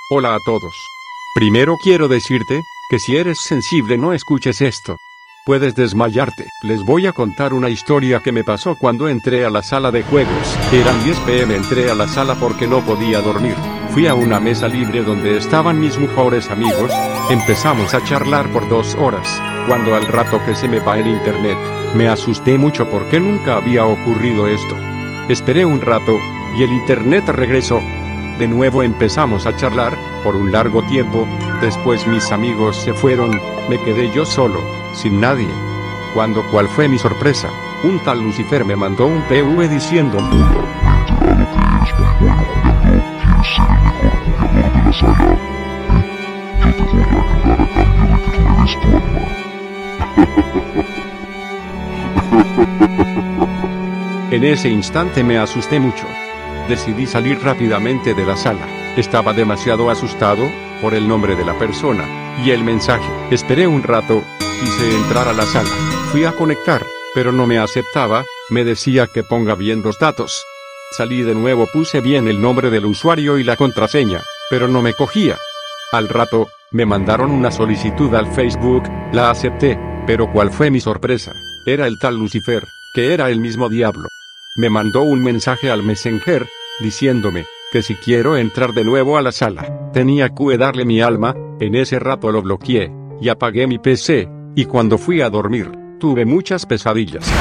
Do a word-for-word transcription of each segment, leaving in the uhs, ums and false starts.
Hola a todos. Primero quiero decirte, que si eres sensible no escuches esto. Puedes desmayarte. Les voy a contar una historia que me pasó cuando entré a la sala de juegos. Eran diez pe eme, entré a la sala porque no podía dormir. Fui a una mesa libre donde estaban mis mejores amigos. Empezamos a charlar por dos horas. Cuando al rato que se me va el internet, me asusté mucho porque nunca había ocurrido esto. Esperé un rato, y el internet regresó. De nuevo empezamos a charlar, por un largo tiempo. Después mis amigos se fueron, me quedé yo solo, sin nadie. Cuando ¿cuál fue mi sorpresa? Un tal Lucifer me mandó un pe ve diciendo: En ese instante me asusté mucho. Decidí salir rápidamente de la sala. Estaba demasiado asustado, por el nombre de la persona, y el mensaje. Esperé un rato, quise entrar a la sala. Fui a conectar, pero no me aceptaba, me decía que ponga bien los datos. Salí de nuevo, puse bien el nombre del usuario y la contraseña, pero no me cogía. Al rato, me mandaron una solicitud al Facebook, la acepté, pero ¿cuál fue mi sorpresa? Era el tal Lucifer, que era el mismo diablo. Me mandó un mensaje al Messenger, diciéndome, que si quiero entrar de nuevo a la sala, tenía que darle mi alma. En ese rato lo bloqueé, y apagué mi pe ce, y cuando fui a dormir, tuve muchas pesadillas.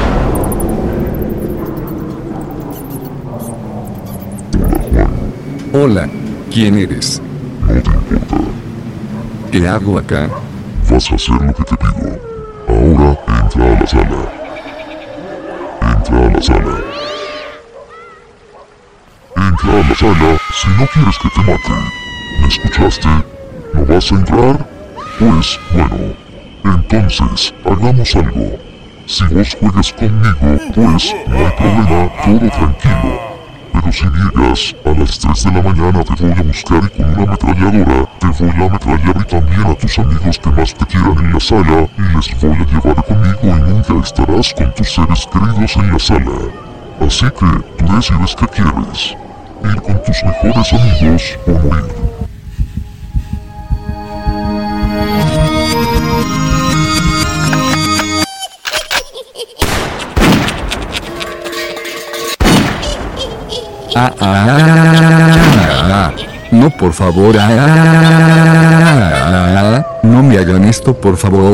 Hola, ¿quién eres? No te importa. ¿Qué hago acá? Vas a hacer lo que te pido. Ahora entra a la sala. Entra a la sala. Entra a la sala si no quieres que te mate. ¿Me escuchaste? ¿No vas a entrar? Pues, bueno. Entonces, hagamos algo. Si vos juegas conmigo, pues, no hay problema, todo tranquilo. Pero si llegas a las tres de la mañana te voy a buscar y con una ametralladora te voy a ametrallar y también a tus amigos que más te quieran en la sala y les voy a llevar conmigo y nunca estarás con tus seres queridos en la sala. Así que tú decides qué quieres. Ir con tus mejores amigos o morir. Ah, ah, ah, ah, no, por favor, ah, ah, ah, no me hagan esto, por favor.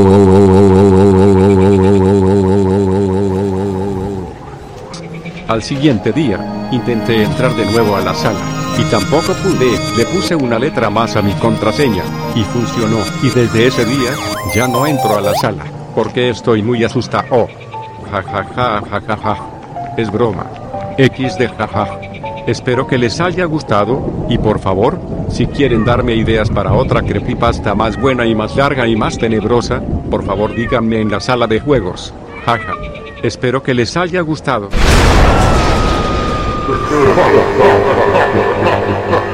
Al siguiente día, intenté entrar de nuevo a la sala, y tampoco pude. Le puse una letra más a mi contraseña, y funcionó, y desde ese día, ya no entro a la sala, porque estoy muy asustado. Ja ja ja ja ja ja. Es broma. equis de jaja. Espero que les haya gustado, y por favor, si quieren darme ideas para otra creepypasta más buena y más larga y más tenebrosa, por favor díganme en la sala de juegos. Jaja. Espero que les haya gustado.